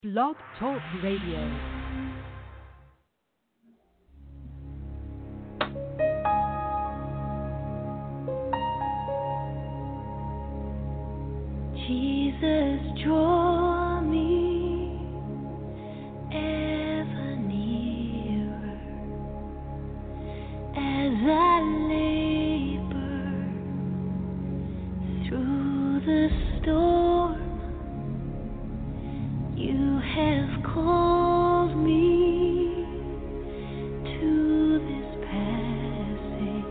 Blog Talk Radio. Jesus, draw me ever nearer as I labor through the storm. You have called me to this passage,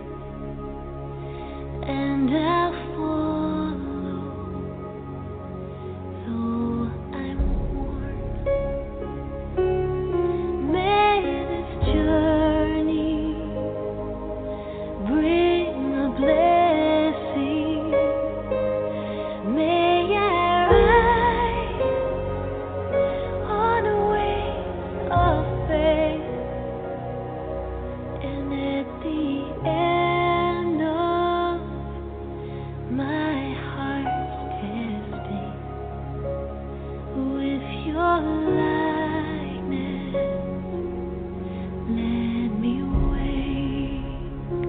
and I'll follow. Though I'm worn, may this journey bring a blessing. May I ride on wings of faith, and at the end of my heart's testing, with your likeness, let me wake.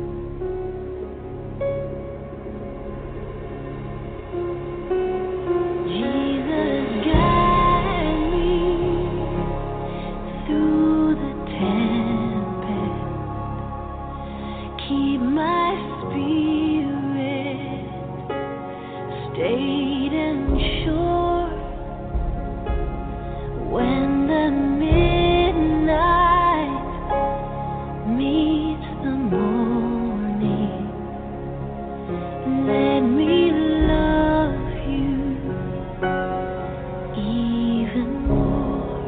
Jesus, guide me through the tempest. Keep my spirit stayed and sure. When the midnight meets the morning, let me love you even more.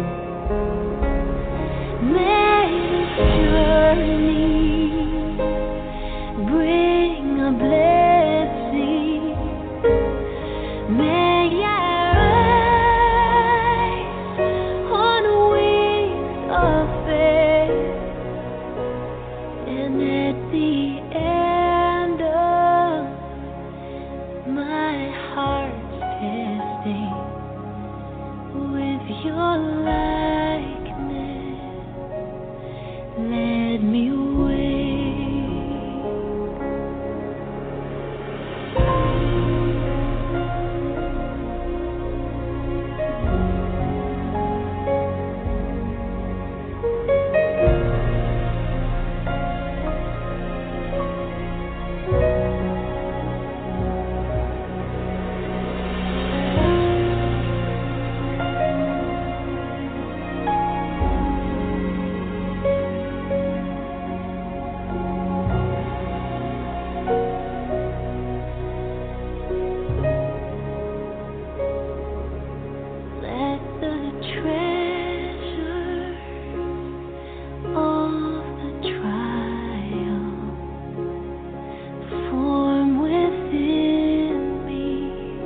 May this journey bring a blessing. May I rise on wings of faith, and at the end of my heart's testing, with your likeness, let me wake. Let the treasures of the trial form within me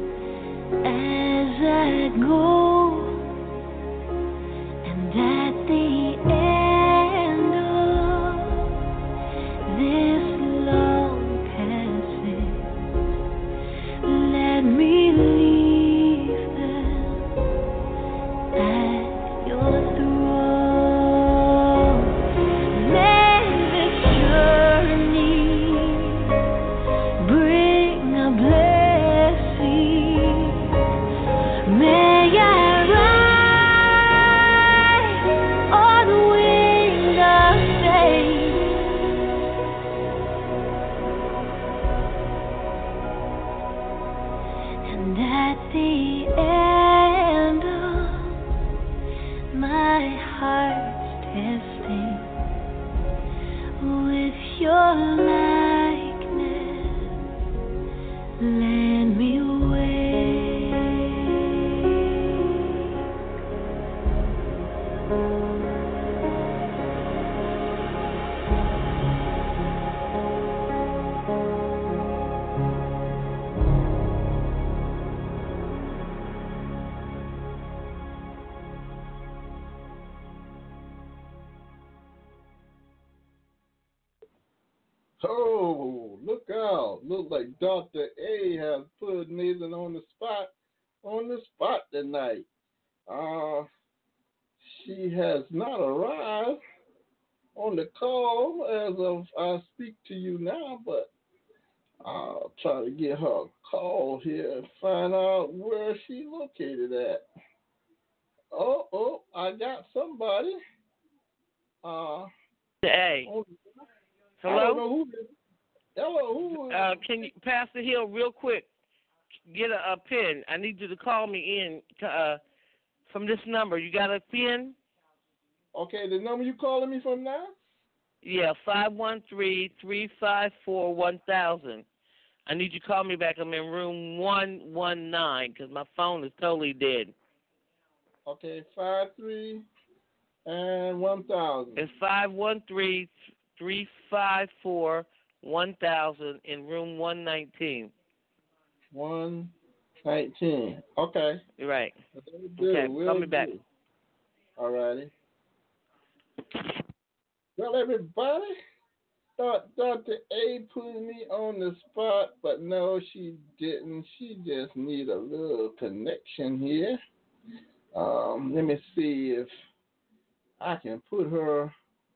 as I go, and at the end of this long passage, let me leave them at your throne. May this journey bring a blessing. May I ride on wings of faith, and at the end of my heart's testing, with your likeness, let me wake. Oh, look out. Look like Dr. A has put Nathan on the spot tonight. Uh, she has not arrived on the call as of I speak to you now, but I'll try to get her a call here and find out where she located at. I got somebody. Uh, Hey, on, I don't hello? know who this. Hello, who? Can you, Pastor Hill, real quick, get a pen. I need you to call me in from this number. You got a pen? Okay, the number you calling me from now? Yeah, 513-354-1000. I need you to call me back. I'm in room 119 because my phone is totally dead. Okay, 53 and 1000. It's 513-354-1000 in room 119. 119. Okay. You're right. We'll Okay, do. call We'll me back. do. Alrighty. Well, everybody thought Dr. A put me on the spot, but no, she didn't. She just need a little connection here. Let me see if I can put her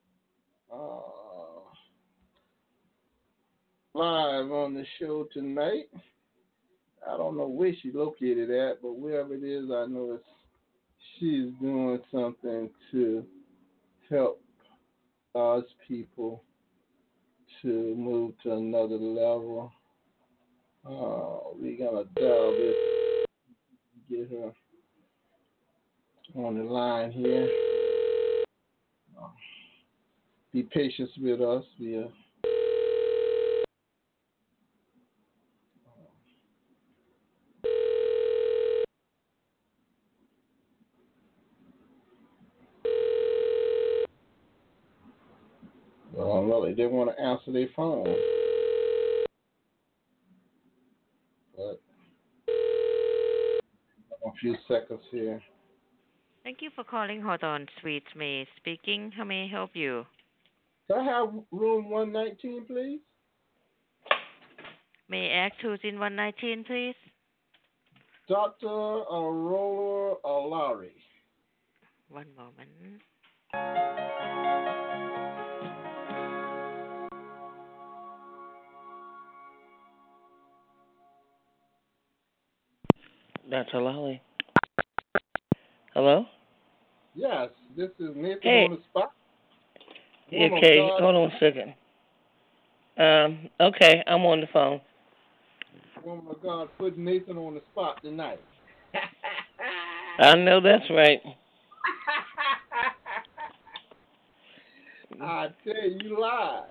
live on the show tonight. I don't know where she located at, but wherever it is, I know she's doing something to help us people to move to another level. We're gonna dial this, get her on the line here. Be patient with us. They didn't want to answer their phone, but a few seconds here. Thank you for calling Hold On Sweets May speaking. How may I help you? Can I have room 119, please? May I ask who's in 119, please? Dr. Aurora Alari. One moment. Dr. Lally. Hello? Yes, this is Nathan Hey. on the spot. Okay, hold on a second. Okay, I'm on the phone. Woman of God put Nathan on the spot tonight. I know that's right. I tell you live.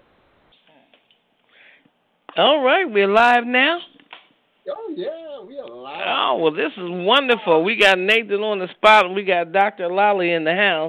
All right, we're live now? Oh, yeah, we are live. Oh, well, this is wonderful. We got Nathan on the spot, and we got Dr. Lally in the house.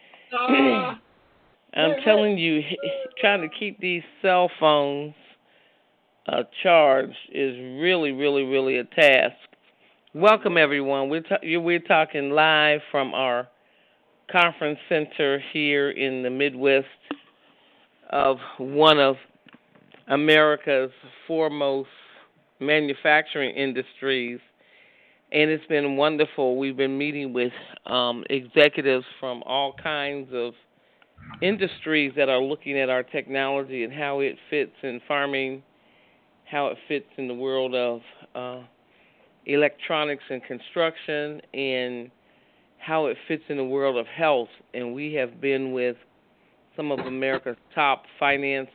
I'm telling you, trying to keep these cell phones charged is really, really, really a task. Welcome, everyone. We're talking live from our conference center here in the Midwest of one of America's foremost manufacturing industries, and it's been wonderful. We've been meeting with executives from all kinds of industries that are looking at our technology and how it fits in farming, how it fits in the world of electronics and construction, and how it fits in the world of health. And we have been with some of America's top financiers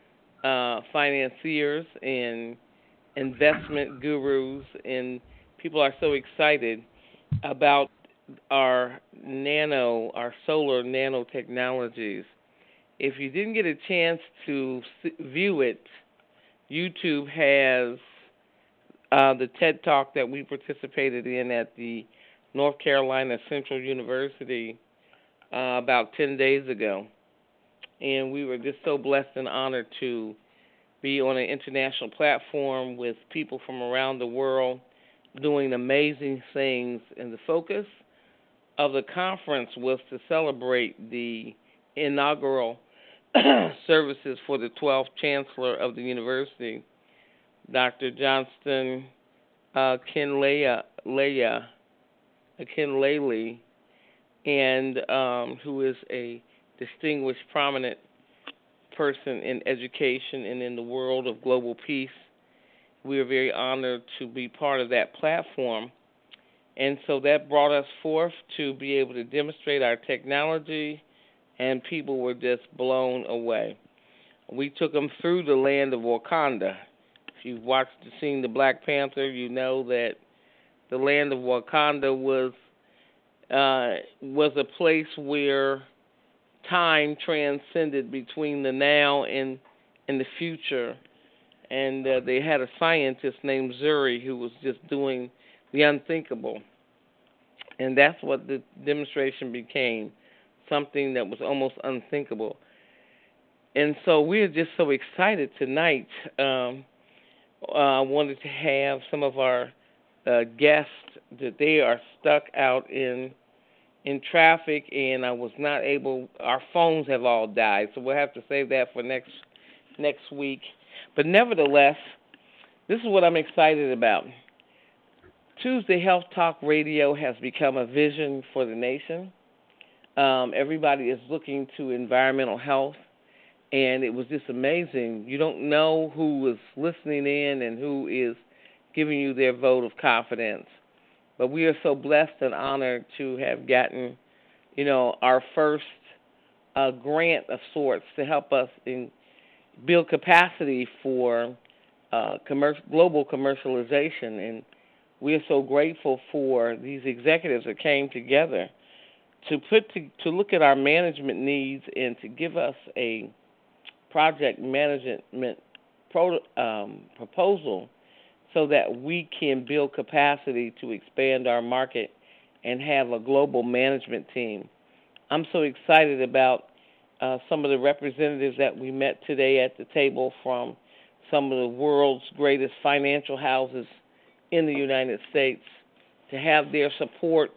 and investment gurus, and people are so excited about our solar nanotechnologies. If you didn't get a chance to view it, YouTube has the TED Talk that we participated in at the North Carolina Central University about 10 days ago. And we were just so blessed and honored to be on an international platform with people from around the world doing amazing things. And the focus of the conference was to celebrate the inaugural services for the 12th Chancellor of the University, Dr. Johnston Kinlaya. Ken Laley, and who is a distinguished, prominent person in education and in the world of global peace. We are very honored to be part of that platform. And so that brought us forth to be able to demonstrate our technology, and people were just blown away. We took them through the land of Wakanda. If you've seen the Black Panther, you know that the land of Wakanda was a place where time transcended between the now and the future. And they had a scientist named Zuri who was just doing the unthinkable. And that's what the demonstration became, something that was almost unthinkable. And so we're just so excited tonight. I wanted to have some of our guests that they are stuck out in traffic, and I was not able. Our phones have all died, so we'll have to save that for next week. But nevertheless, this is what I'm excited about. Tuesday Health Talk Radio has become a vision for the nation. Everybody is looking to environmental health, and it was just amazing. You don't know who is listening in and who is giving you their vote of confidence. But we are so blessed and honored to have gotten, our first grant of sorts to help us build capacity for global commercialization. And we are so grateful for these executives that came together to look at our management needs and to give us a project management proposal so that we can build capacity to expand our market and have a global management team. I'm so excited about some of the representatives that we met today at the table from some of the world's greatest financial houses in the United States, to have their support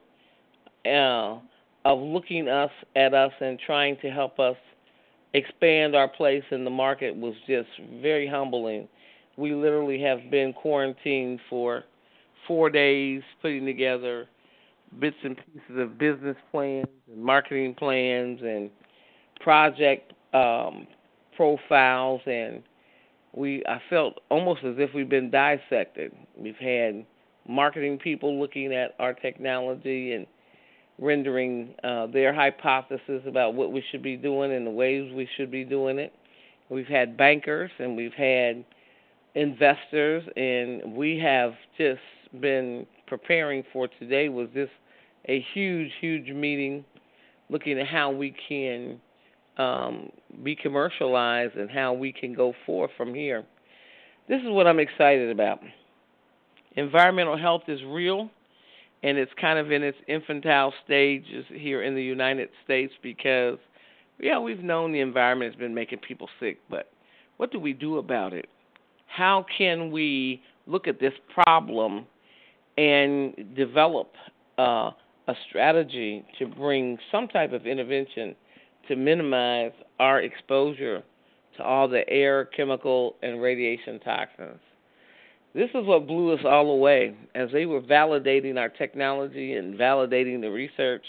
of looking at us and trying to help us expand our place in the market was just very humbling. We literally have been quarantined for 4 days, putting together bits and pieces of business plans and marketing plans and project profiles, and I felt almost as if we've been dissected. We've had marketing people looking at our technology and rendering their hypothesis about what we should be doing and the ways we should be doing it. We've had bankers and we've had investors, and we have just been preparing for today. Was this a huge, huge meeting looking at how we can be commercialized and how we can go forth from here. This is what I'm excited about. Environmental health is real, and it's kind of in its infantile stages here in the United States because, we've known the environment has been making people sick, but what do we do about it? How can we look at this problem and develop a strategy to bring some type of intervention to minimize our exposure to all the air, chemical, and radiation toxins? This is what blew us all away as they were validating our technology and validating the research.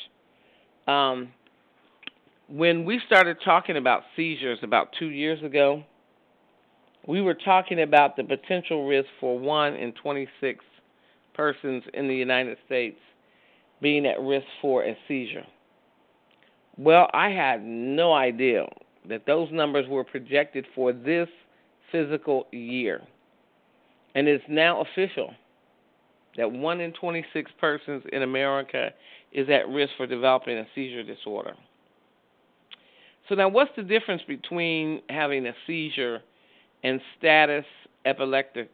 When we started talking about seizures about 2 years ago, we were talking about the potential risk for 1 in 26 persons in the United States being at risk for a seizure. Well, I had no idea that those numbers were projected for this physical year. And it's now official that 1 in 26 persons in America is at risk for developing a seizure disorder. So now what's the difference between having a seizure and status epilepticus?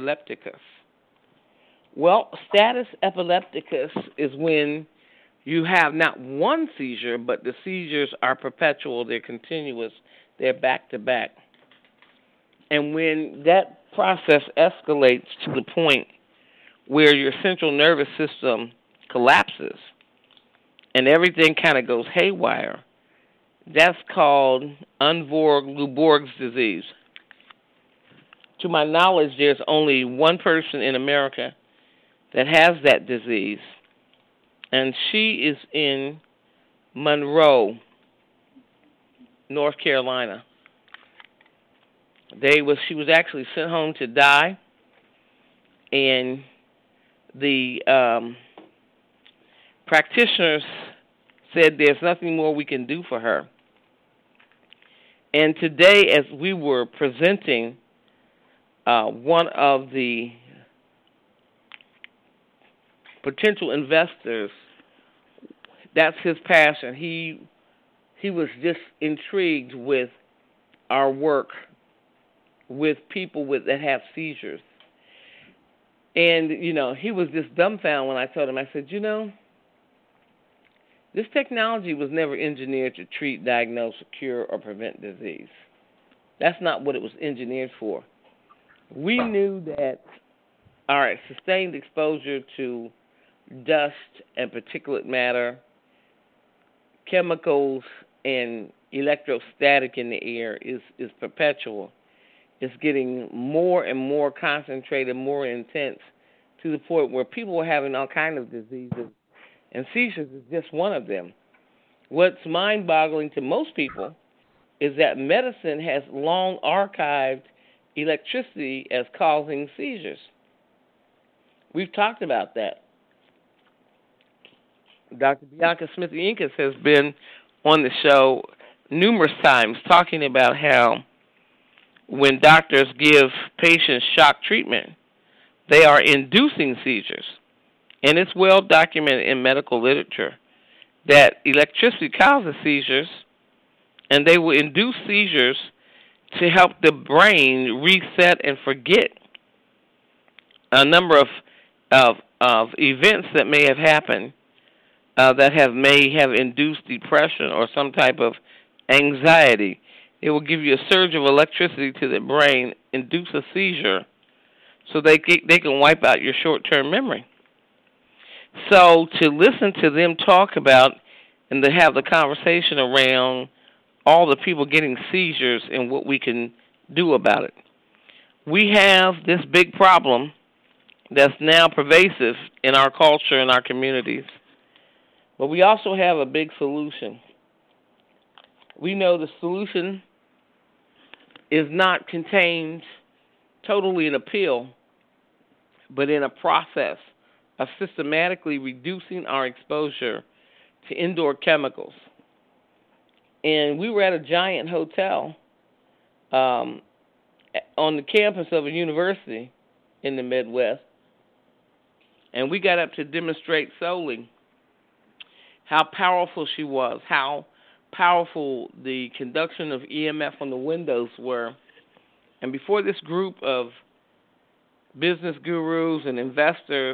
Well, status epilepticus is when you have not one seizure, but the seizures are perpetual, they're continuous, they're back-to-back. And when that process escalates to the point where your central nervous system collapses and everything kind of goes haywire, that's called Unborg-Lüborg's disease. To my knowledge, there's only one person in America that has that disease, and she is in Monroe, North Carolina. She was actually sent home to die, and the practitioners said there's nothing more we can do for her. And today, as we were presenting one of the potential investors, that's his passion. He was just intrigued with our work with people that have seizures. And, he was just dumbfounded when I told him. I said, this technology was never engineered to treat, diagnose, cure, or prevent disease. That's not what it was engineered for. We knew that our sustained exposure to dust and particulate matter, chemicals, and electrostatic in the air is perpetual. It's getting more and more concentrated, more intense, to the point where people are having all kinds of diseases, and seizures is just one of them. What's mind-boggling to most people is that medicine has long archived electricity as causing seizures. We've talked about that. Dr. Bianca Smith-Incas has been on the show numerous times talking about how when doctors give patients shock treatment, they are inducing seizures. And it's well documented in medical literature that electricity causes seizures, and they will induce seizures to help the brain reset and forget a number of events that may have happened that may have induced depression or some type of anxiety. It will give you a surge of electricity to the brain, induce a seizure, so they can wipe out your short-term memory. So to listen to them talk about and to have the conversation around all the people getting seizures and what we can do about it. We have this big problem that's now pervasive in our culture and our communities. But we also have a big solution. We know the solution is not contained totally in a pill, but in a process of systematically reducing our exposure to indoor chemicals. And we were at a giant hotel on the campus of a university in the Midwest, and we got up to demonstrate solely how powerful she was, how powerful the conduction of EMF on the windows were. And before this group of business gurus and investors,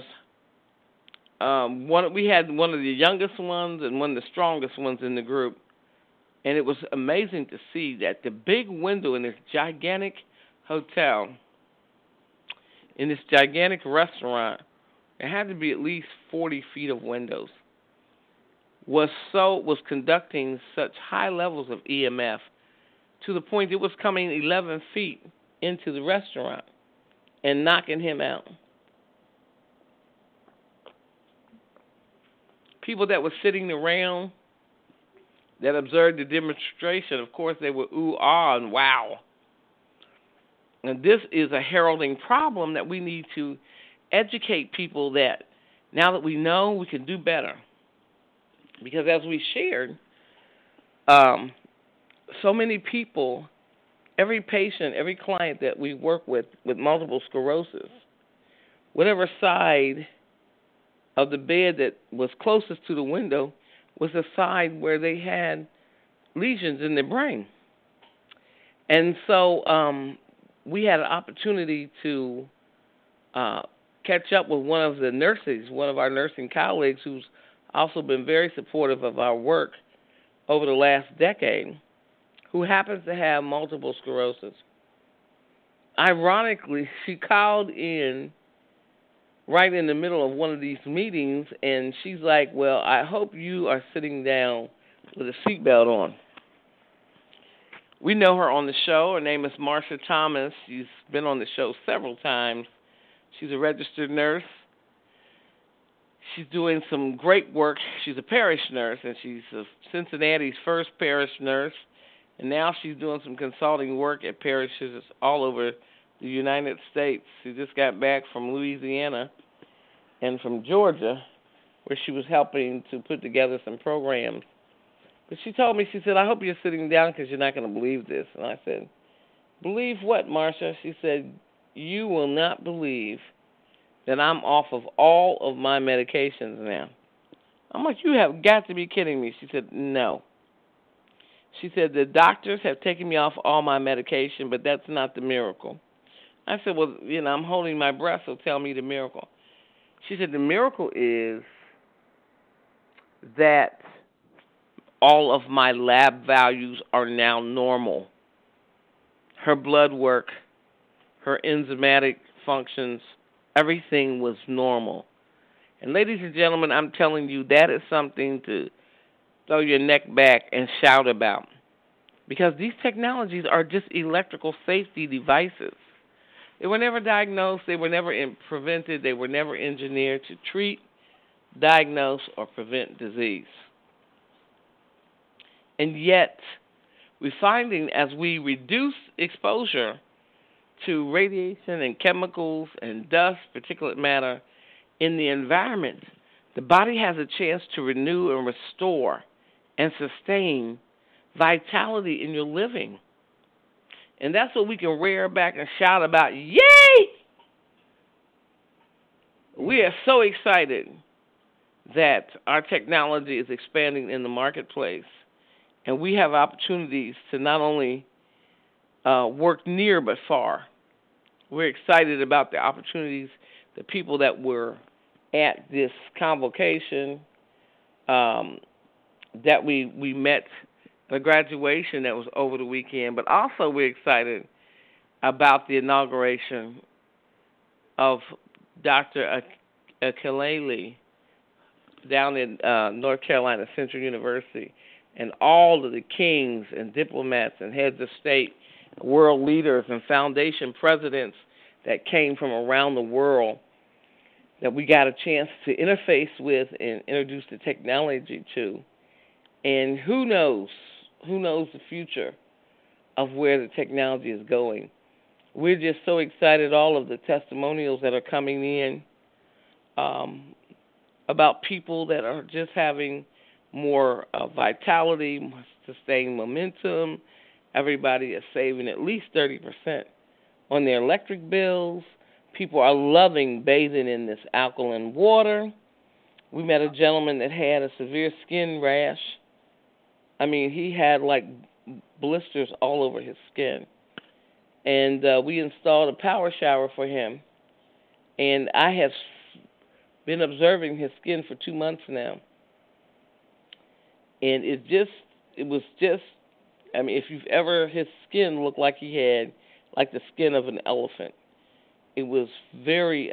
we had one of the youngest ones and one of the strongest ones in the group. And it was amazing to see that the big window in this gigantic hotel, in this gigantic restaurant, it had to be at least 40 feet of windows, was conducting such high levels of EMF to the point it was coming 11 feet into the restaurant and knocking him out. People that were sitting around that observed the demonstration, of course, they were ooh, ah, and wow. And this is a heralding problem that we need to educate people that now that we know, we can do better. Because as we shared, so many people, every patient, every client that we work with multiple sclerosis, whatever side of the bed that was closest to the window was the side where they had lesions in their brain. And so we had an opportunity to catch up with one of the nurses, one of our nursing colleagues who's also been very supportive of our work over the last decade, who happens to have multiple sclerosis. Ironically, she called in right in the middle of one of these meetings, and she's like, well, I hope you are sitting down with a seatbelt on. We know her on the show. Her name is Marsha Thomas. She's been on the show several times. She's a registered nurse. she's doing some great work. She's a parish nurse, and she's Cincinnati's first parish nurse. And now she's doing some consulting work at parishes all over the United States. She just got back from Louisiana and from Georgia, where she was helping to put together some programs. But she told me, she said, I hope you're sitting down because you're not going to believe this. And I said, believe what, Marsha? She said, you will not believe that I'm off of all of my medications now. I'm like, you have got to be kidding me. She said, no. She said, the doctors have taken me off all my medication, but that's not the miracle. I said, well, I'm holding my breath, so tell me the miracle. She said, the miracle is that all of my lab values are now normal. Her blood work, her enzymatic functions, everything was normal. And ladies and gentlemen, I'm telling you, that is something to throw your neck back and shout about. Because these technologies are just electrical safety devices. They were never diagnosed, they were never prevented, they were never engineered to treat, diagnose, or prevent disease. And yet, we're finding as we reduce exposure to radiation and chemicals and dust, particulate matter in the environment, the body has a chance to renew and restore and sustain vitality in your living. And that's what we can rear back and shout about. Yay! We are so excited that our technology is expanding in the marketplace. And we have opportunities to not only work near but far. We're excited about the opportunities, the people that were at this convocation, that we met, the graduation that was over the weekend, but also we're excited about the inauguration of Dr. Akelele down in North Carolina Central University, and all of the kings and diplomats and heads of state, world leaders and foundation presidents that came from around the world that we got a chance to interface with and introduce the technology to. And who knows the future of where the technology is going. We're just so excited, all of the testimonials that are coming in about people that are just having more vitality, sustained momentum. Everybody is saving at least 30% on their electric bills. People are loving bathing in this alkaline water. We met a gentleman that had a severe skin rash. I mean, he had like blisters all over his skin. And we installed a power shower for him. And I have been observing his skin for 2 months now. And it was just, I mean, if you've ever, his skin looked like he had, like the skin of an elephant. It was very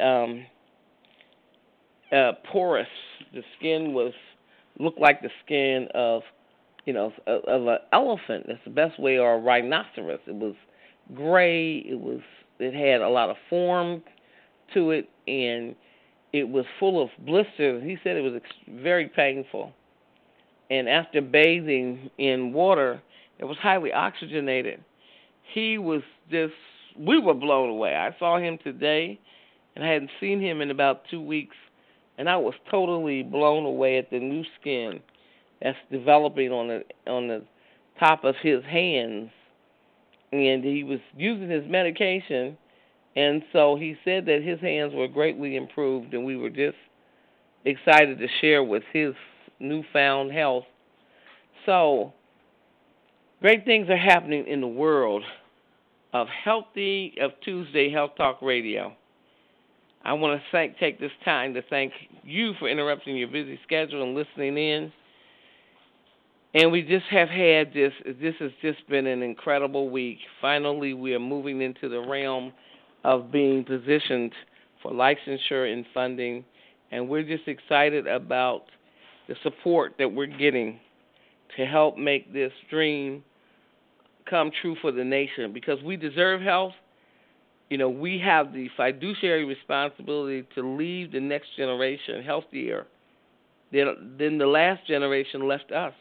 porous. The skin looked like the skin of of an elephant. That's the best way, or a rhinoceros. It was gray. It had a lot of form to it, and it was full of blisters. He said it was very painful. And after bathing in water, it was highly oxygenated. We were blown away. I saw him today, and I hadn't seen him in about 2 weeks, and I was totally blown away at the new skin that's developing on the top of his hands. And he was using his medication, and so he said that his hands were greatly improved, and we were just excited to share with his newfound health. So, great things are happening in the world of Tuesday Health Talk Radio. I want to take this time to thank you for interrupting your busy schedule and listening in. And we just have had this has just been an incredible week. Finally, we are moving into the realm of being positioned for licensure and funding, and we're just excited about the support that we're getting to help make this dream come true for the nation, because we deserve health, we have the fiduciary responsibility to leave the next generation healthier than the last generation left us.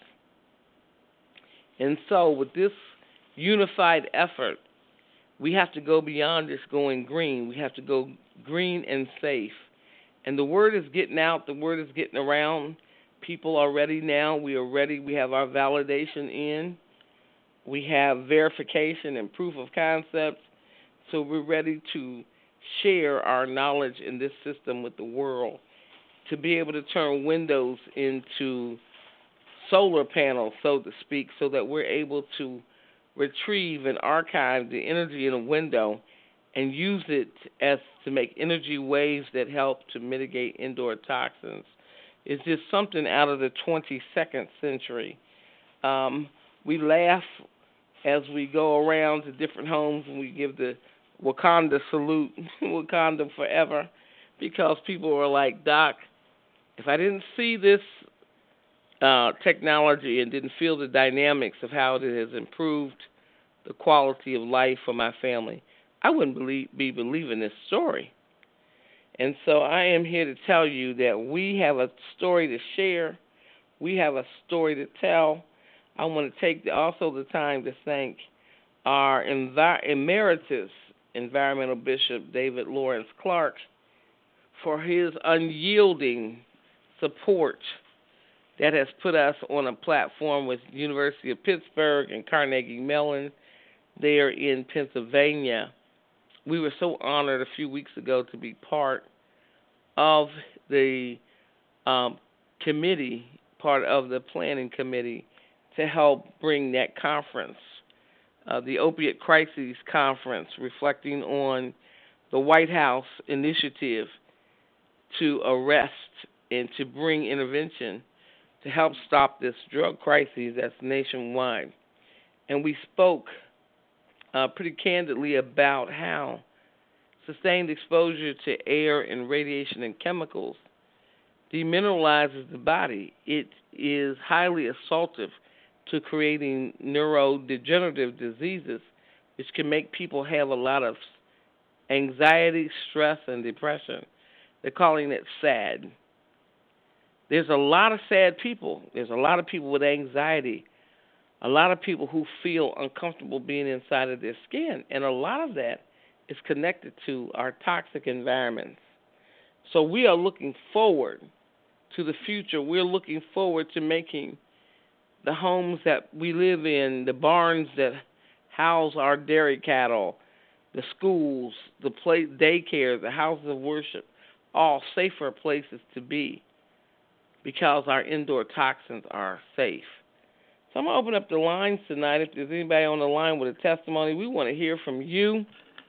And so with this unified effort, we have to go beyond just going green. We have to go green and safe. And the word is getting out. The word is getting around. People are ready now. We are ready. We have our validation in. We have verification and proof of concept. So we're ready to share our knowledge in this system with the world, to be able to turn windows into solar panels, so to speak, so that we're able to retrieve and archive the energy in a window and use it as to make energy waves that help to mitigate indoor toxins. It's just something out of the 22nd century. We laugh as we go around to different homes and we give the Wakanda salute, Wakanda forever, because people are like, Doc, if I didn't see this technology and didn't feel the dynamics of how it has improved the quality of life for my family, I wouldn't be believing this story. And so I am here to tell you that we have a story to share. We have a story to tell. I want to take also the time to thank our emeritus environmental bishop, David Lawrence Clark, for his unyielding support that has put us on a platform with University of Pittsburgh and Carnegie Mellon there in Pennsylvania. We were so honored a few weeks ago to be part of the committee, part of the planning committee, to help bring that conference, the Opiate Crises Conference, reflecting on the White House initiative to arrest and to bring intervention to help stop this drug crisis that's nationwide. And we spoke pretty candidly about how sustained exposure to air and radiation and chemicals demineralizes the body. It is highly assaultive to creating neurodegenerative diseases, which can make people have a lot of anxiety, stress, and depression. They're calling it SAD. There's a lot of sad people. There's a lot of people with anxiety, a lot of people who feel uncomfortable being inside of their skin, and a lot of that is connected to our toxic environments. So we are looking forward to the future. We're looking forward to making the homes that we live in, the barns that house our dairy cattle, the schools, the daycare, the houses of worship, all safer places to be because our indoor toxins are safe. So I'm going to open up the lines tonight. If there's anybody on the line with a testimony, we want to hear from you.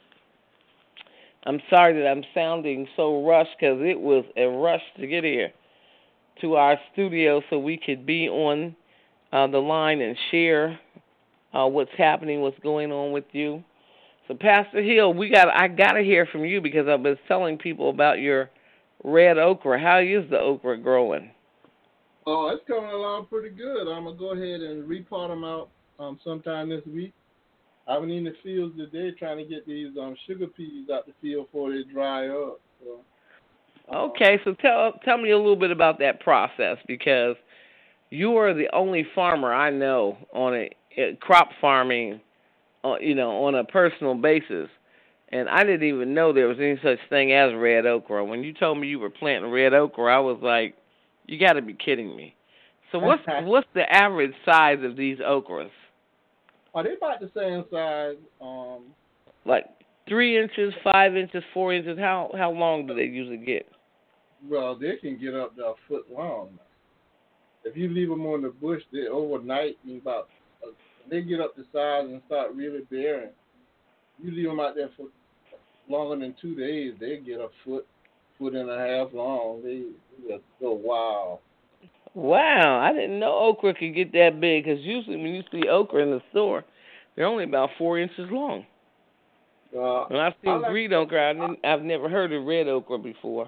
I'm sorry that I'm sounding so rushed because it was a rush to get here to our studio so we could be on the line and share what's happening, what's going on with you. So Pastor Hill, I got to hear from you because I've been telling people about your red okra. How is the okra growing? Oh, it's coming along pretty good. I'm going to go ahead and repot them out sometime this week. I've been in the fields today trying to get these sugar peas out the field before they dry up. So, okay, so tell me a little bit about that process, because you are the only farmer I know on a crop farming, on a personal basis. And I didn't even know there was any such thing as red okra. When you told me you were planting red okra, I was like, you got to be kidding me. So what's the average size of these okras? Are they about the same size? Like 3 inches, 5 inches, 4 inches? How long do they usually get? Well, they can get up to a foot long. If you leave them on the bush, they overnight, they get up to size and start really bearing. You leave them out there for longer than 2 days, they get a foot and a half long. They just go wild. Wow, I didn't know okra could get that big, because usually when you see okra in the store, they're only about 4 inches long. When I've seen green okra, I've never heard of red okra before.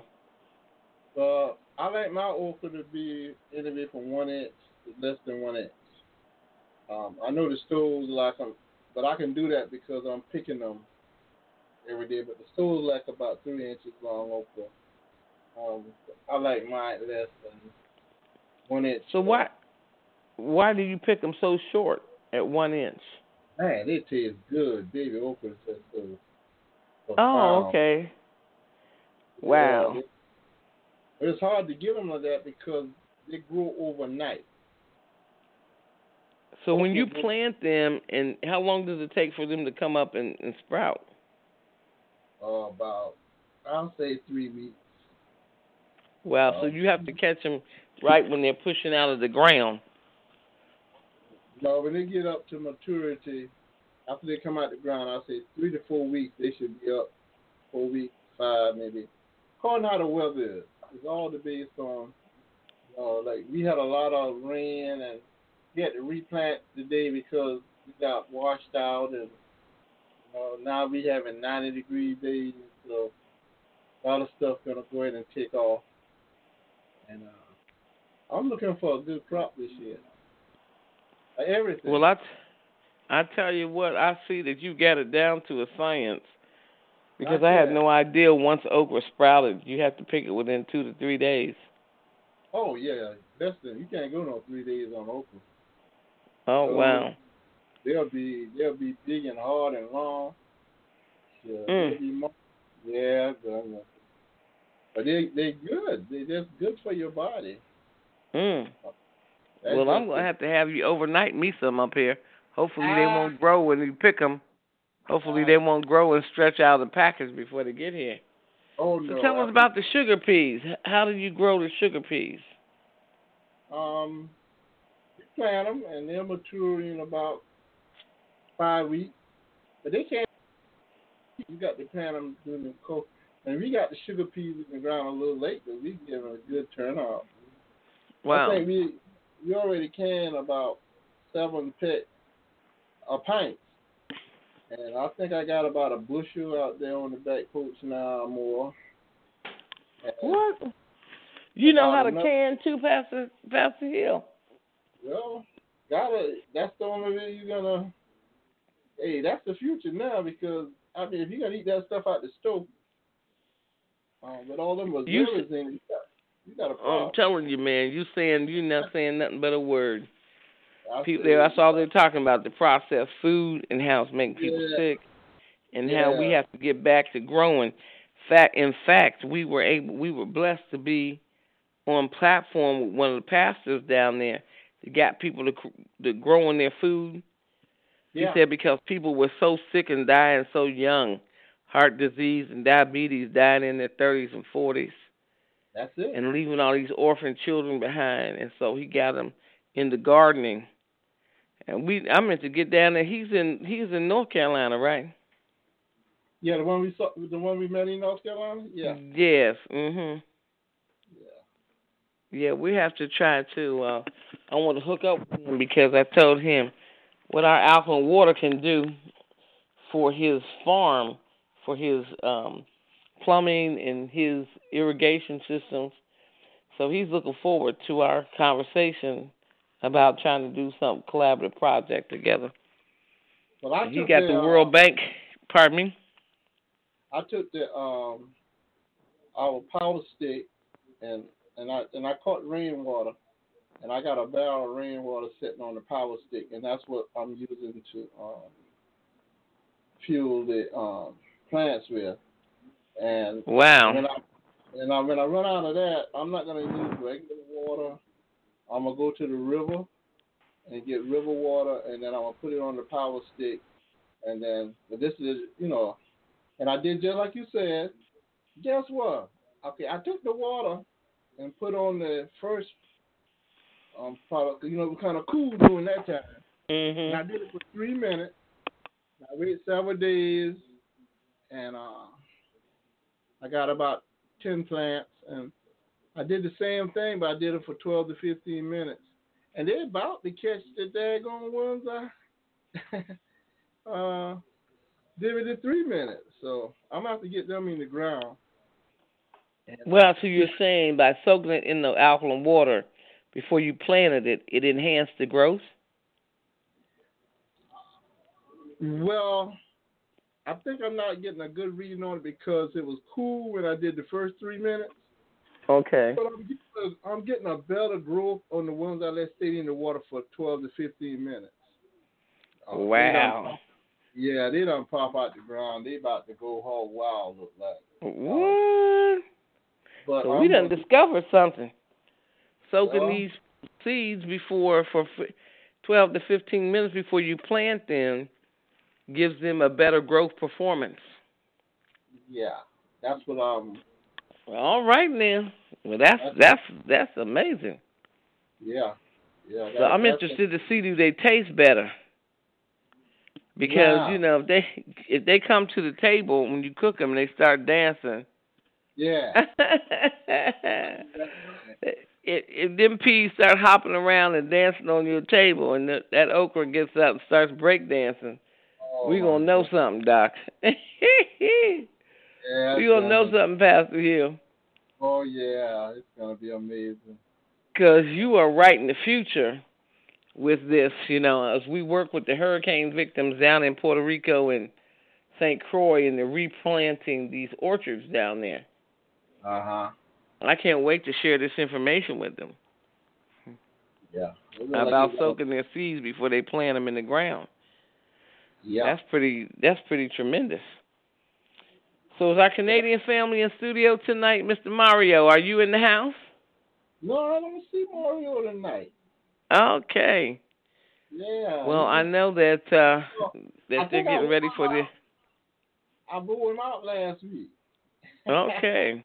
I like my okra to be anywhere from 1 inch to less than 1 inch. I know the stores like them, but I can do that because I'm picking them every day, but the soul is like about 3 inches long okra. I like mine less than 1 inch. So why do you pick them so short at 1 inch? Man, they taste good. Baby okra is just so Oh, profound. okay. Yeah, Wow. it's hard to get them like that because they grow overnight. So when you Okra plant them, and how long does it take for them to come up and sprout? about, I'll say 3 weeks. Wow. So you have to catch them right when they're pushing out of the ground. No, when they get up to maturity, after they come out the ground, I'll say 3 to 4 weeks, they should be up. 4 weeks, 5 maybe. According to how the weather is. It's all based on, like we had a lot of rain and we had to replant today because we got washed out and now we having 90-degree days, so a lot of stuff gonna go ahead and take off. And I'm looking for a good crop this year. Everything. Well, I tell you what, I see that you got it down to a science. Because I had no idea once okra sprouted, you have to pick it within 2 to 3 days. Oh yeah, that's the you can't go no 3 days on okra. Oh wow. They'll be big and hard and long. Yeah, they'll be more. Yeah, but they good. They just good for your body. Well, I'm gonna have to have you overnight me some up here. Hopefully they won't grow when you pick them. Hopefully they won't grow and stretch out of the package before they get here. Oh no. So tell us about the sugar peas. How do you grow the sugar peas? You plant them and they'll mature in about 5 weeks. But they can't. You got to plant them during the cold. And we got the sugar peas in the ground a little late, but we give them a good turnout. Wow. I think we already can about 7 pints. And I think I got about a bushel out there on the back porch now or more. What? You know how to can too, Pastor Hill? Well, that's the only way you're gonna. Hey, that's the future now because I mean, if you're gonna eat that stuff out the stove, with all them reserves in, you got a problem. I'm telling you, man, you're not saying nothing but a word. People, that's all they're talking about, the processed food and how it's making people sick, and how we have to get back to growing. In fact, we were blessed to be on platform with one of the pastors down there that got people to growing their food. He said because people were so sick and dying so young, heart disease and diabetes, dying in their 30s and 40s. That's it. And leaving all these orphan children behind, and so he got them into gardening. And I meant to get down there. He's in North Carolina, right? Yeah, the one we met in North Carolina. Yeah. Yes. Yeah, we have to try to. I want to hook up with him because I told him what our alkaline water can do for his farm, for his plumbing and his irrigation systems. So he's looking forward to our conversation about trying to do some collaborative project together. Well, he got the World Bank. Pardon me. I took our power stick and I caught rainwater, and I got a barrel of rainwater sitting on the power stick, and that's what I'm using to fuel the plants with. And wow. When I run out of that, I'm not gonna use regular water. I'm gonna go to the river and get river water, and then I'm gonna put it on the power stick, and then this is and I did just like you said. Guess what? Okay, I took the water and put on the first product. It was kind of cool during that time. And I did it for 3 minutes. I waited several days, and I got about 10 plants, and I did the same thing, but I did it for 12 to 15 minutes. And they're about to catch the daggone ones I did it in 3 minutes. So I'm going to have to get them in the ground. Well, so you're saying by soaking it in the alkaline water before you planted it, it enhanced the growth? Well, I think I'm not getting a good reading on it because it was cool when I did the first 3 minutes. Okay. But I'm getting a better growth on the ones I let stay in the water for 12 to 15 minutes. Wow. They done pop out the ground. They about to go hog wild, look like. What? But So we done discovered something. Soaking these seeds for 12 to 15 minutes before you plant them gives them a better growth performance. Yeah, that's what I'm. All right now. Well, that's amazing. Yeah. So I'm interested to see, do they taste better? Because if they come to the table when you cook them and they start dancing. Yeah. If them peas start hopping around and dancing on your table, and that okra gets up and starts break dancing, we gonna know something, Doc. We gonna know something, Pastor Hill. Oh yeah, it's gonna be amazing. Because you are right in the future with this, as we work with the hurricane victims down in Puerto Rico and St. Croix, and they're replanting these orchards down there. I can't wait to share this information with them. Yeah. About soaking their seeds before they plant them in the ground. Yeah. That's pretty tremendous. So is our Canadian family in studio tonight, Mr. Mario? Are you in the house? No, I don't see Mario tonight. Okay. Yeah. Well, I know that they're getting ready for this. I blew him out last week. Okay.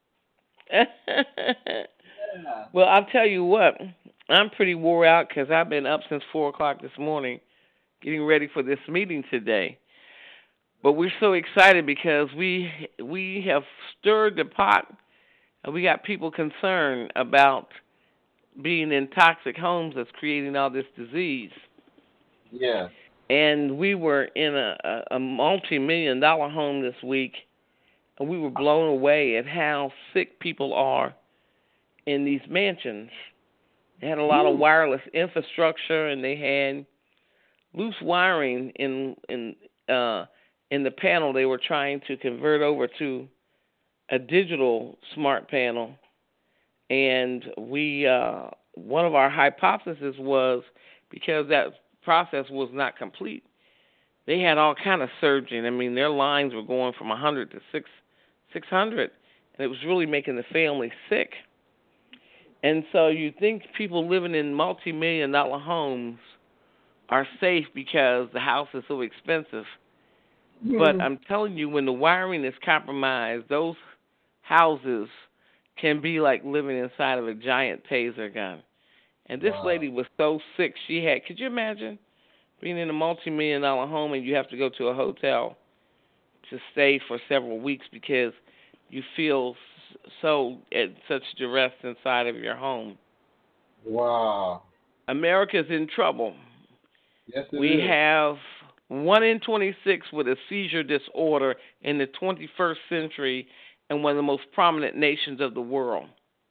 Well, I'll tell you what. I'm pretty wore out because I've been up since 4 o'clock this morning getting ready for this meeting today. But we're so excited because we have stirred the pot, and we got people concerned about being in toxic homes that's creating all this disease. Yeah. And we were in a multi-million-dollar home this week, and we were blown away at how sick people are in these mansions. They had a lot of wireless infrastructure, and they had loose wiring in the panel they were trying to convert over to a digital smart panel. And we one of our hypotheses was, because that process was not complete, they had all kind of surging. I mean, their lines were going from 100 to 600, and it was really making the family sick. And so you think people living in multi-million-dollar homes are safe because the house is so expensive. But I'm telling you, when the wiring is compromised, those houses can be like living inside of a giant taser gun. And this lady was so sick, could you imagine being in a multi-million-dollar home and you have to go to a hotel to stay for several weeks because you feel so at such duress inside of your home? Wow. America's in trouble. Yes, it is. We have 1 in 26 with a seizure disorder in the 21st century, and one of the most prominent nations of the world.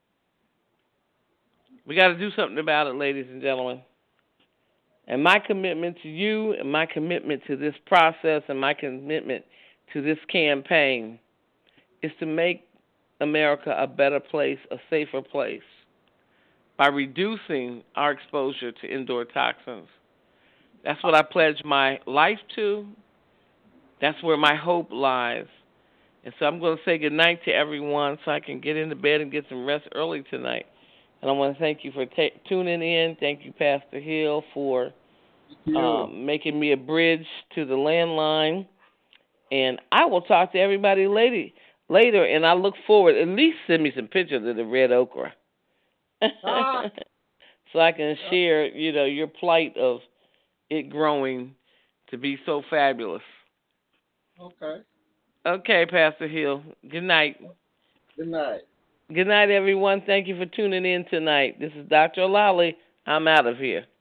We got to do something about it, ladies and gentlemen. And my commitment to you, and my commitment to this process, and my commitment to this campaign is to make America a better place, a safer place, by reducing our exposure to indoor toxins. That's what I pledge my life to. That's where my hope lies. And so I'm going to say goodnight to everyone so I can get into bed and get some rest early tonight. And I want to thank you for tuning in. Thank you, Pastor Hill, for making me a bridge to the landline. And I will talk to everybody later, and I look forward. At least send me some pictures of the red okra. So I can share, your plight of it growing to be so fabulous. Okay. Okay, Pastor Hill. Good night. Good night. Good night, everyone. Thank you for tuning in tonight. This is Dr. O'Lally. I'm out of here.